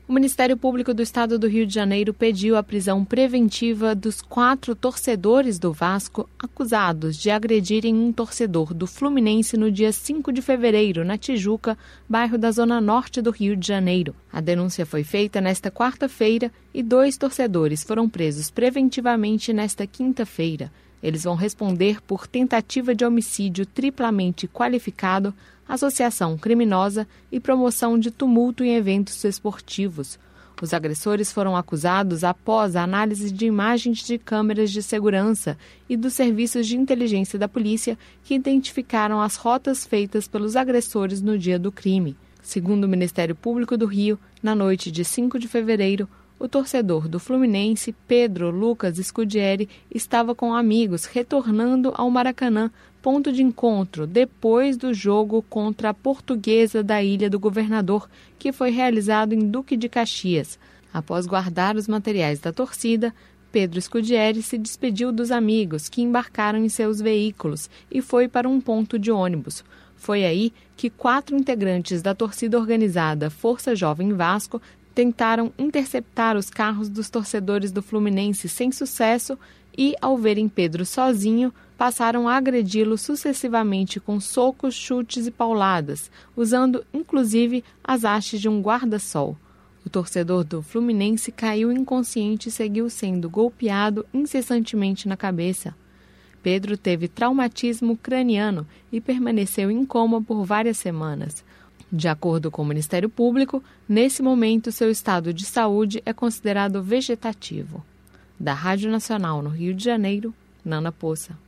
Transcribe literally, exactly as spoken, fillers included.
O Ministério Público do Estado do Rio de Janeiro pediu a prisão preventiva dos quatro torcedores do Vasco acusados de agredirem um torcedor do Fluminense no dia cinco de fevereiro, na Tijuca, bairro da Zona Norte do Rio de Janeiro. A denúncia foi feita nesta quarta-feira e dois torcedores foram presos preventivamente nesta quinta-feira. Eles vão responder por tentativa de homicídio triplamente qualificado, associação criminosa e promoção de tumulto em eventos esportivos. Os agressores foram acusados após a análise de imagens de câmeras de segurança e dos serviços de inteligência da polícia que identificaram as rotas feitas pelos agressores no dia do crime. Segundo o Ministério Público do Rio, na noite de cinco de fevereiro, o torcedor do Fluminense, Pedro Lucas Scudieri, estava com amigos retornando ao Maracanã, ponto de encontro, depois do jogo contra a Portuguesa da Ilha do Governador, que foi realizado em Duque de Caxias. Após guardar os materiais da torcida, Pedro Scudieri se despediu dos amigos que embarcaram em seus veículos e foi para um ponto de ônibus. Foi aí que quatro integrantes da torcida organizada Força Jovem Vasco tentaram interceptar os carros dos torcedores do Fluminense sem sucesso e, ao verem Pedro sozinho, passaram a agredi-lo sucessivamente com socos, chutes e pauladas, usando inclusive as hastes de um guarda-sol. O torcedor do Fluminense caiu inconsciente e seguiu sendo golpeado incessantemente na cabeça. Pedro teve traumatismo craniano e permaneceu em coma por várias semanas. De acordo com o Ministério Público, nesse momento seu estado de saúde é considerado vegetativo. Da Rádio Nacional no Rio de Janeiro, Nana Poça.